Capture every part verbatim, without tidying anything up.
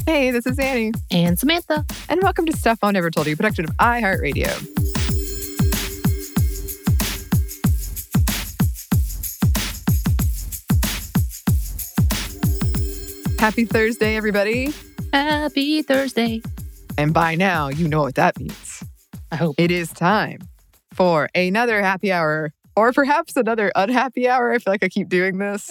Hey, this is Annie. And Samantha. And welcome to Stuff Mom Never Told You, production of iHeartRadio. Happy Thursday, everybody. Happy Thursday. And by now, you know what that means. I hope. It is time for another happy hour, or perhaps another unhappy hour. I feel like I keep doing this.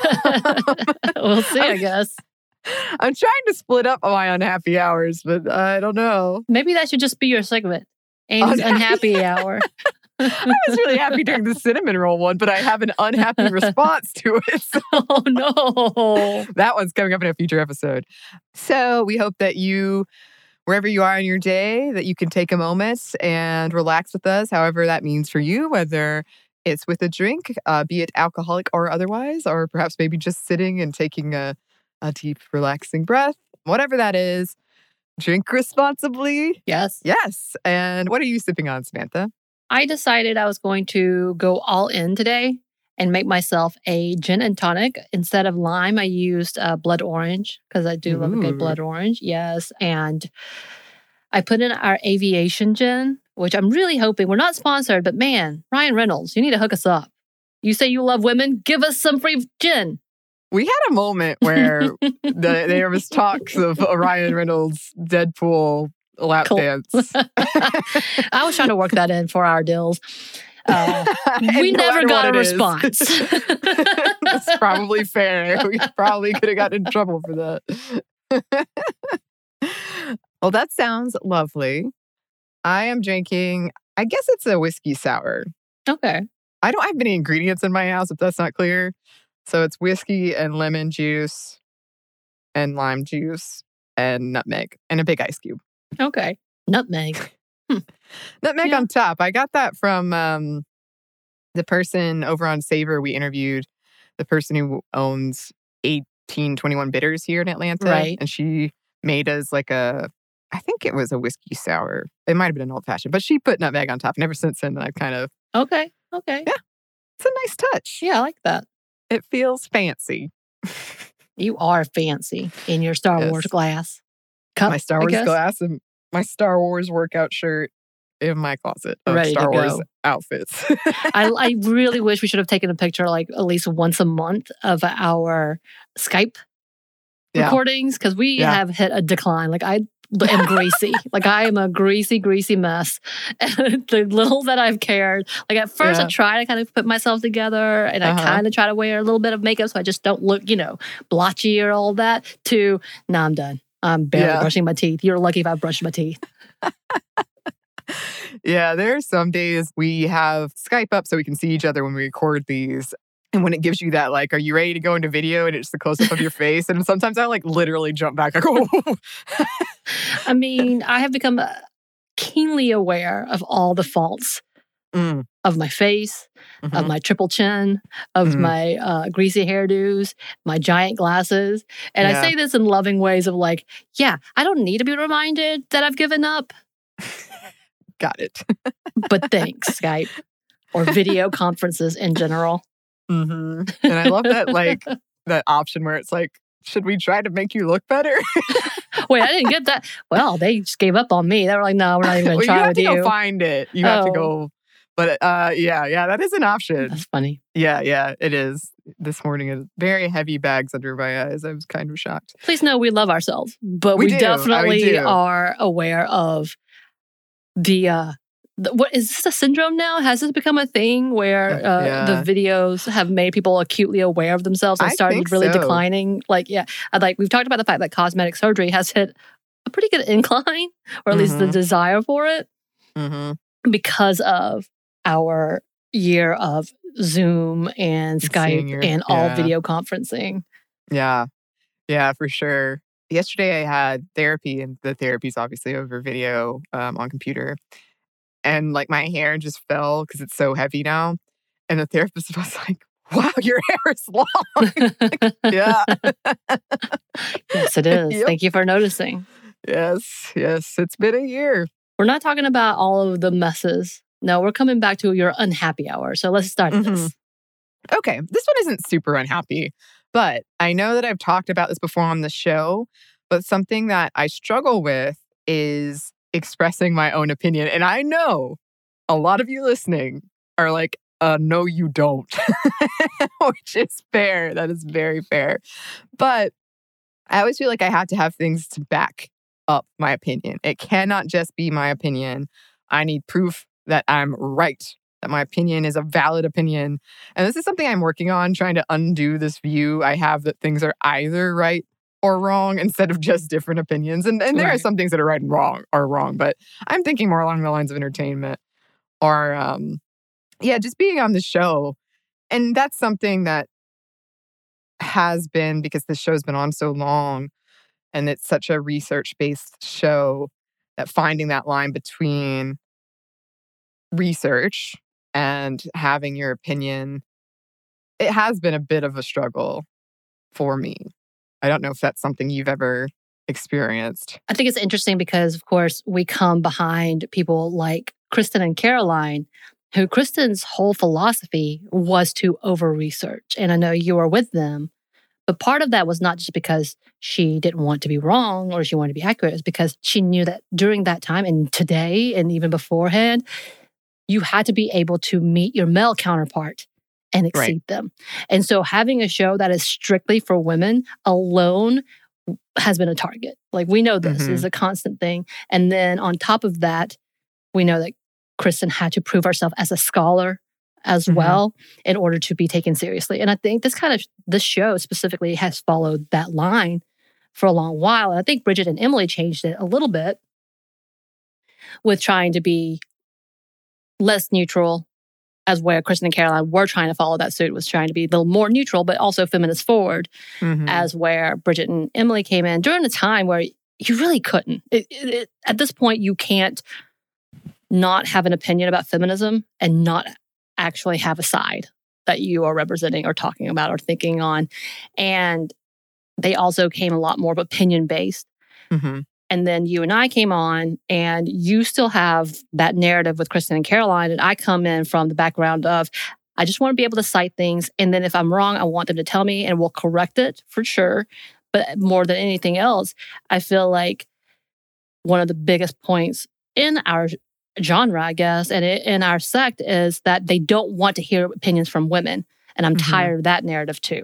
We'll see, I guess. I'm trying to split up my unhappy hours, but I don't know. Maybe that should just be your segment. Annie's Unhappy- Unhappy Hour. I was really happy during the cinnamon roll one, but I have an unhappy response to it. So Oh, no. that one's coming up in a future episode. So we hope that you, wherever you are in your day, that you can take a moment and relax with us, however that means for you, whether it's with a drink, uh, be it alcoholic or otherwise, or perhaps maybe just sitting and taking a, a deep, relaxing breath, whatever that is. Drink responsibly. Yes. Yes. And what are you sipping on, Samantha? I decided I was going to go all in today and make myself a gin and tonic. Instead of lime, I used uh, blood orange because I do love a Ooh. good blood orange. Yes. And I put in our aviation gin, which I'm really hoping, we're not sponsored, but man, Ryan Reynolds, you need to hook us up. You say you love women, give us some free gin. We had a moment where the, there was talks of a Ryan Reynolds Deadpool lap Cool. dance. I was trying to work that in for our deals. Uh, we And no never matter got what a it is. response. That's probably fair. We probably could have gotten in trouble for that. Well, that sounds lovely. I am drinking, I guess it's a whiskey sour. Okay. I don't have any ingredients in my house, if that's not clear. So it's whiskey and lemon juice and lime juice and nutmeg and a big ice cube. Okay. Nutmeg. Nutmeg Yeah. on top. I got that from um, the person over on Savor. We interviewed the person who owns eighteen twenty-one Bitters here in Atlanta. Right. And she made us like a, I think it was a whiskey sour. It might have been an old fashioned, but she put nutmeg on top. And ever since then, I've kind of, Okay. Okay. Yeah. it's a nice touch. Yeah, I like that. It feels fancy. You are fancy in your Star Yes. Wars glass. Cup, My Star I Wars guess. glass and my Star Wars workout shirt in my closet of Ready to Star Wars go. outfits. I, I really wish we should have taken a picture like at least once a month of our Skype Yeah. recordings because we Yeah. have hit a decline. Like I am greasy. Like I am a greasy, greasy mess. And the little that I've cared. Like at first Yeah. I try to kind of put myself together and Uh-huh. I kind of try to wear a little bit of makeup so I just don't look, you know, blotchy or all that. To, nah, I'm done. I'm barely Yeah. brushing my teeth. You're lucky if I brushed my teeth. Yeah, there are some days we have Skype up so we can see each other when we record these. And when it gives you that, like, are you ready to go into video? And it's the close up of your face. And sometimes I like literally jump back. I go, I mean, I have become uh, keenly aware of all the faults mm, of my face, of mhm. my triple chin, of Mhm. my uh, greasy hairdos, my giant glasses. And Yeah. I say this in loving ways of like, yeah, I don't need to be reminded that I've given up, Got it. but thanks, Skype or video conferences in general. hmm And I love that, like, that option where it's like, should we try to make you look better? Wait, I didn't get that. Well, they just gave up on me. They were like, no, we're not even going well, to you try have with to you. go find it. You have to Oh. go. But uh, yeah, yeah, that is an option. That's funny. Yeah, yeah, it is. This morning, uh, very heavy bags under my eyes. I was kind of shocked. Please know we love ourselves, but We we, do. I definitely do. are aware of the, uh, the, what is this a syndrome now? Has this become a thing where uh, Yeah. the videos have made people acutely aware of themselves and I started think really so. declining? Like, yeah, I like we've talked about the fact that cosmetic surgery has hit a pretty good incline, or at least the Mhm. desire for it, Mm-hmm. because of our year of Zoom and Seeing Skype your- and all yeah. video conferencing. Yeah, yeah, for sure. Yesterday I had therapy, and the therapy's obviously over video um, on computer. And like my hair just fell because it's so heavy now. And the therapist was like, wow, your hair is long. Yeah. Yes, it is. Yep. Thank you for noticing. Yes, yes. It's been a year. We're not talking about all of the messes. No, we're coming back to your unhappy hour. So let's start Mhm. this. Okay, this one isn't super unhappy, but I know that I've talked about this before on the show, But something that I struggle with is expressing my own opinion. And I know a lot of you listening are like, uh, no, you don't, which is fair. That is very fair. But I always feel like I have to have things to back up my opinion. It cannot just be my opinion. I need proof that I'm right, that my opinion is a valid opinion. And this is something I'm working on, trying to undo this view I have that things are either right or wrong instead of just different opinions. And, and there Right. are some things that are right and wrong are wrong, but I'm thinking more along the lines of entertainment or, um, yeah, just being on the show. And that's something that has been, because the show's been on so long and it's such a research-based show, that finding that line between research and having your opinion, it has been a bit of a struggle for me. I don't know if that's something you've ever experienced. I think it's interesting because, of course, we come behind people like Kristen and Caroline, who Kristen's whole philosophy was to over-research. And I know you were with them. But part of that was not just because she didn't want to be wrong or she wanted to be accurate. It's because she knew that during that time and today and even beforehand, you had to be able to meet your male counterpart and exceed Right. them. And so having a show that is strictly for women alone has been a target. Like, we know this Mhm. is a constant thing. And then on top of that, we know that Kristen had to prove herself as a scholar as Mhm. well in order to be taken seriously. And I think this kind of, this show specifically has followed that line for a long while. And I think Bridget and Emily changed it a little bit with trying to be less neutral, as where Kristen and Caroline were trying to follow that suit, was trying to be a little more neutral, but also feminist forward, Mhm. as where Bridget and Emily came in during a time where you really couldn't. It, it, it, at this point, you can't not have an opinion about feminism and not actually have a side that you are representing or talking about or thinking on. And they also came a lot more opinion-based. Mhm. And then you and I came on, and you still have that narrative with Kristen and Caroline. And I come in from the background of, I just want to be able to cite things. And then if I'm wrong, I want them to tell me and we'll correct it for sure. But more than anything else, I feel like one of the biggest points in our genre, I guess, and in our sect is that they don't want to hear opinions from women. And I'm Mhm. tired of that narrative too.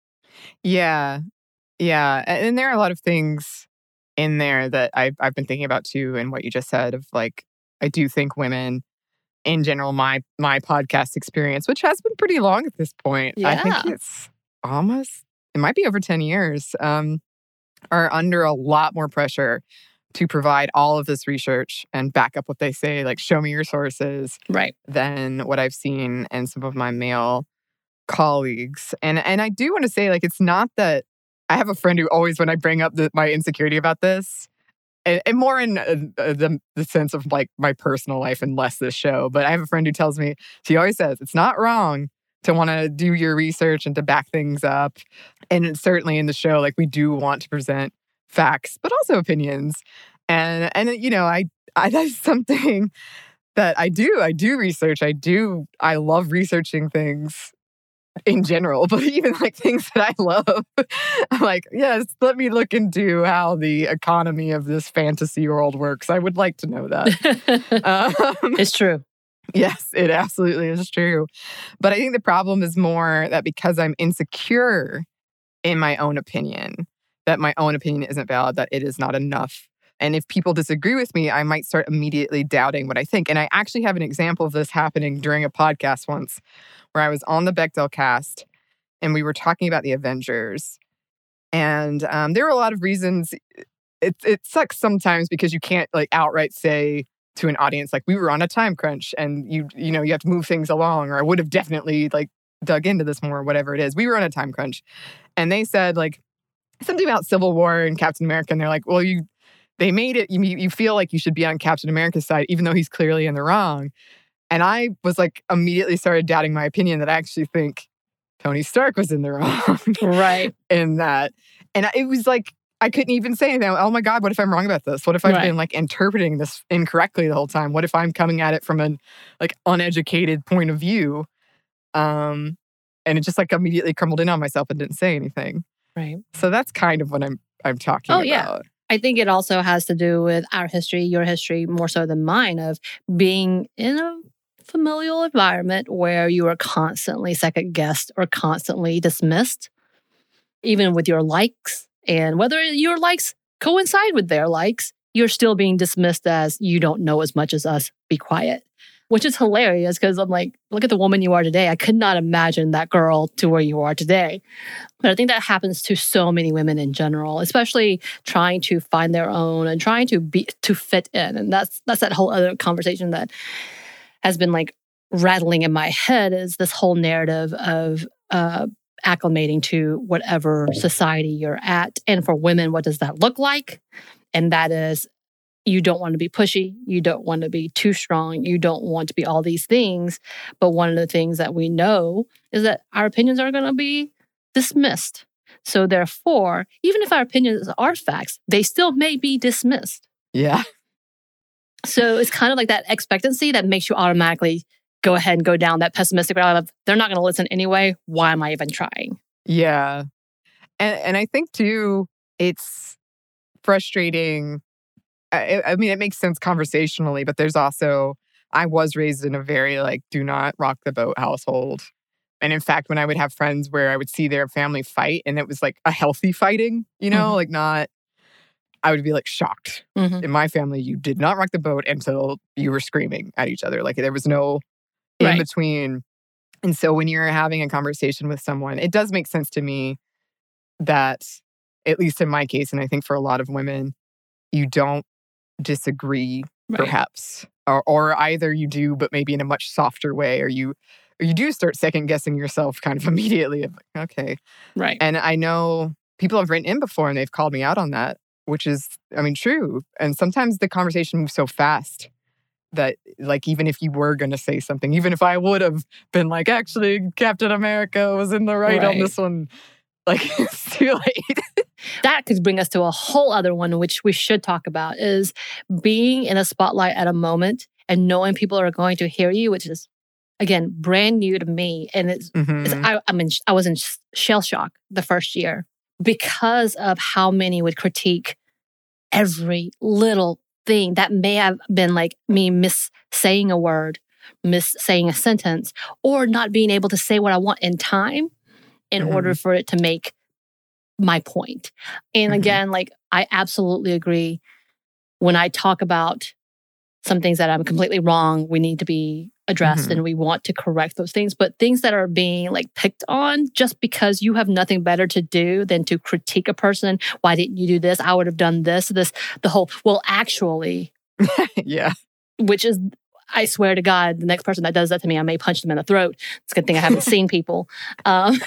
Yeah. Yeah. A- And there are a lot of things in there that I've, I've been thinking about too, and what you just said of like, I do think women in general, my my podcast experience, which has been pretty long at this point. I think Yeah. it's almost, it might be over ten years, um, are under a lot more pressure to provide all of this research and back up what they say, like show me your sources, Right. than what I've seen in some of my male colleagues. And and I do want to say, like, it's not that I have a friend who always, when I bring up the, my insecurity about this, and, and more in uh, uh, the, the sense of like my personal life and less this show, but I have a friend who tells me, she always says, it's not wrong to want to do your research and to back things up. And it's certainly in the show, like, we do want to present facts, but also opinions. And, and you know, I, I that's something that I do. I do research. I do. I love researching things in general, but even like things that I love, I'm like, yes, let me look into how the economy of this fantasy world works. I would like to know that. um, It's true. yes, it absolutely is true. But I think the problem is more that because I'm insecure in my own opinion, that my own opinion isn't valid, that it is not enough. And if people disagree with me, I might start immediately doubting what I think. And I actually have an example of this happening during a podcast once where I was on the Bechdel cast and we were talking about the Avengers. And um, there were a lot of reasons. It, it sucks sometimes because you can't like outright say to an audience, like, we were on a time crunch and you, you know, you have to move things along, or I would have definitely like dug into this more, or whatever it is. We were on a time crunch. And they said like something about Civil War and Captain America. And they're like, well, you, they made it, you, you feel like you should be on Captain America's side, even though he's clearly in the wrong. And I was like, immediately started doubting my opinion that I actually think Tony Stark was in the wrong. Right. in that. And it was like, I couldn't even say anything. Oh my God, what if I'm wrong about this? What if I've Right. been like interpreting this incorrectly the whole time? What if I'm coming at it from an like uneducated point of view? Um, and it just like immediately crumbled in on myself and didn't say anything. Right. So that's kind of what I'm I'm talking oh, about. Yeah. I think it also has to do with our history, your history, more so than mine, of being in a familial environment where you are constantly second guessed or constantly dismissed, even with your likes. And whether your likes coincide with their likes, you're still being dismissed as you don't know as much as us, be quiet. Which is hilarious because I'm like, look at the woman you are today. I could not imagine that girl to where you are today. But I think that happens to so many women in general, especially trying to find their own and trying to be to fit in. And that's that's that whole other conversation that has been like rattling in my head, is this whole narrative of uh, acclimating to whatever society you're at. And for women, what does that look like? And that is, you don't want to be pushy. You don't want to be too strong. You don't want to be all these things. But one of the things that we know is that our opinions are going to be dismissed. So therefore, even if our opinions are facts, they still may be dismissed. Yeah. So it's kind of like that expectancy that makes you automatically go ahead and go down that pessimistic route of, they're not going to listen anyway. Why am I even trying? Yeah. And, and I think too, it's frustrating. I, I mean, it makes sense conversationally, but there's also, I was raised in a very like, do not rock the boat household. And in fact, when I would have friends where I would see their family fight and it was like a healthy fighting, you know, mm-hmm. like not, I would be like shocked. Mm-hmm. In my family, you did not rock the boat until you were screaming at each other. Like there was no in right. between. And so when you're having a conversation with someone, it does make sense to me that, at least in my case, and I think for a lot of women, you don't disagree, right. perhaps. Or, or either you do, but maybe in a much softer way, or you or you do start second guessing yourself kind of immediately. Of like, okay. Right. And I know people have written in before and they've called me out on that, which is, I mean, true. And sometimes the conversation moves so fast that, like, even if you were going to say something, even if I would have been like, actually, Captain America was in the right, right. on this one, like, it's too late. That could bring us to a whole other one, which we should talk about, is being in a spotlight at a moment and knowing people are going to hear you, which is, again, brand new to me. And it's, mm-hmm. it's I, I mean, I was in shell shock the first year because of how many would critique every little thing that may have been like me miss saying a word, miss saying a sentence, or not being able to say what I want in time in mm-hmm. order for it to make my point. And mm-hmm. again, like, I absolutely agree. When I talk about some things that I'm completely wrong, we need to be addressed mm-hmm. and we want to correct those things. But things that are being like picked on just because you have nothing better to do than to critique a person. Why didn't you do this? I would have done this, this, the whole, well, actually. yeah. Which is, I swear to God, the next person that does that to me, I may punch them in the throat. It's a good thing I haven't seen people. Um,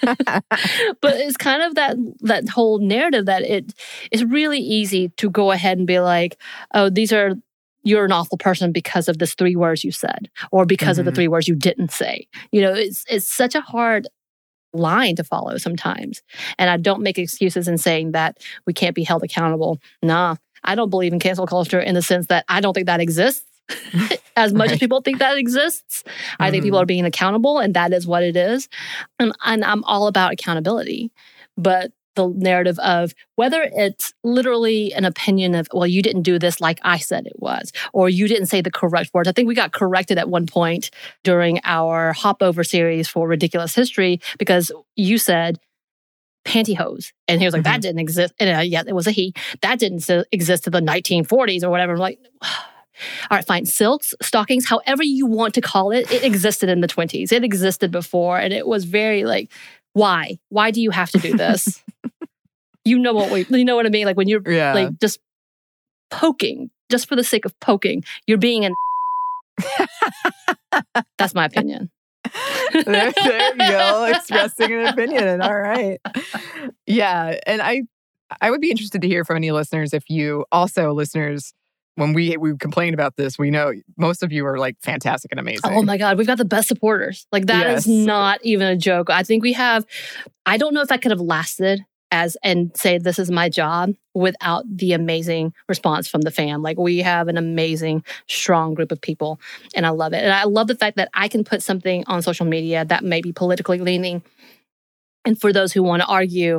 but it's kind of that that whole narrative that it it's really easy to go ahead and be like, oh, these are, you're an awful person because of this three words you said, or because mm-hmm. of the three words you didn't say. You know, it's it's such a hard line to follow sometimes. And I don't make excuses in saying that we can't be held accountable. Nah, I don't believe in cancel culture in the sense that I don't think that exists. As much right. as people think that exists, mm-hmm. I think people are being accountable, and that is what it is. And, and I'm all about accountability. But the narrative of whether it's literally an opinion of, well, you didn't do this like I said it was, or you didn't say the correct words. I think we got corrected at one point during our hop over series for Ridiculous History because you said pantyhose. And he was like, mm-hmm. that didn't exist. And uh, yeah, it was a he. That didn't exist in the nineteen forties or whatever. I'm like, all right, fine. Silks, stockings, however you want to call it, it existed in the twenties. It existed before. And it was very like, why? Why do you have to do this? you know what we, you know what I mean? Like when you're yeah. like just poking, just for the sake of poking, you're being an That's my opinion. there, there you go, expressing an opinion. All right. Yeah. And I, I would be interested to hear from any listeners if you also, listeners, when we we complain about this, we know most of you are like fantastic and amazing. Oh my God, we've got the best supporters. Like that yes. is not even a joke. I think we have, I don't know if I could have lasted as and say this is my job without the amazing response from the fam. Like we have an amazing, strong group of people and I love it. And I love the fact that I can put something on social media that may be politically leaning. And for those who want to argue,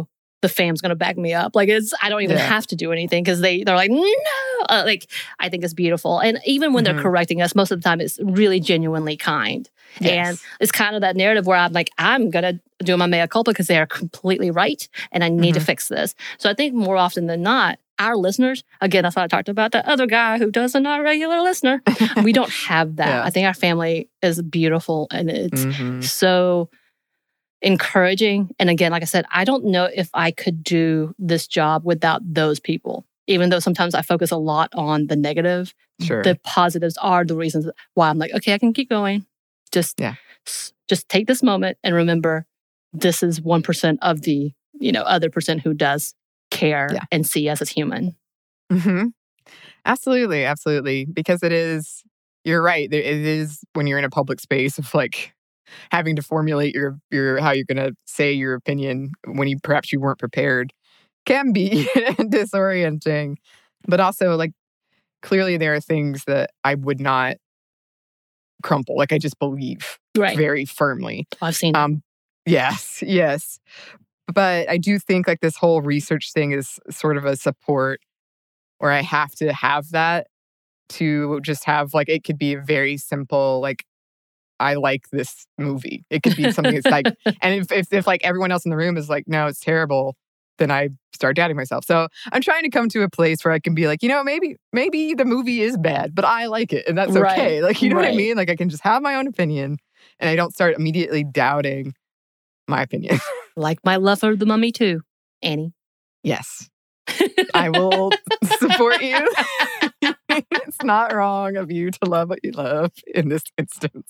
the fam's going to back me up. Like it's, I don't even Yeah. have to do anything because they, they're like, no, uh, like, I think it's beautiful. And even when Mhm. they're correcting us, most of the time it's really genuinely kind. Yes. And it's kind of that narrative where I'm like, I'm going to do my mea culpa because they are completely right. And I need Mhm. to fix this. So I think more often than not, our listeners, again, that's what I talked about, the other guy who doesn't not regular listener. We don't have that. Yeah. I think our family is beautiful and it's Mhm. so encouraging. And again, like I said, I don't know if I could do this job without those people. Even though sometimes I focus a lot on the negative, Sure. the positives are the reasons why I'm like, okay, I can keep going. Just, Yeah. s- just take this moment and remember this is one percent of the, you know, other percent who does care Yeah. and see us as human. hmm Absolutely, absolutely. Because it is, you're right. There- It is when you're in a public space of like having to formulate your your how you're going to say your opinion when you perhaps you weren't prepared can be disorienting. But also, like clearly, there are things that I would not crumple. Like I just believe Right. very firmly. I've seen it. Um, yes, yes. But I do think like this whole research thing is sort of a support where I have to have that to just have like, it could be a very simple, like, I like this movie. It could be something that's like, and if, if, if like everyone else in the room is like, no, it's terrible, then I start doubting myself. So I'm trying to come to a place where I can be like, you know, maybe, maybe the movie is bad, but I like it. And that's Right, okay. Like, you know what I right. mean? Like I can just have my own opinion and I don't start immediately doubting my opinion. Like my love for the mummy too, Annie. Yes. I will support you. It's not wrong of you to love what you love in this instance.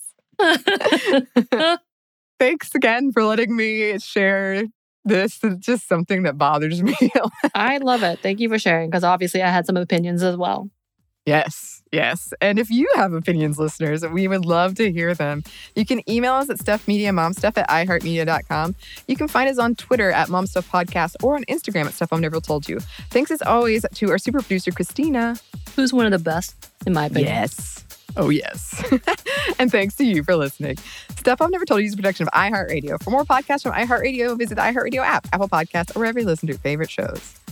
Thanks again for letting me share this. It's just something that bothers me. I love it. Thank you for sharing because obviously I had some opinions as well. Yes, yes. And if you have opinions, listeners, we would love to hear them. You can email us at stuffmediamomstuff at iheartmedia dot com. You can find us on Twitter at momstuffpodcast or on Instagram at Stuff I've Never Told You. Thanks as always to our super producer, Christina. Who's one of the best, in my opinion. Yes. Oh, yes. And thanks to you for listening. Stuff I've Never Told You is a production of iHeartRadio. For more podcasts from iHeartRadio, visit the iHeartRadio app, Apple Podcasts, or wherever you listen to your favorite shows.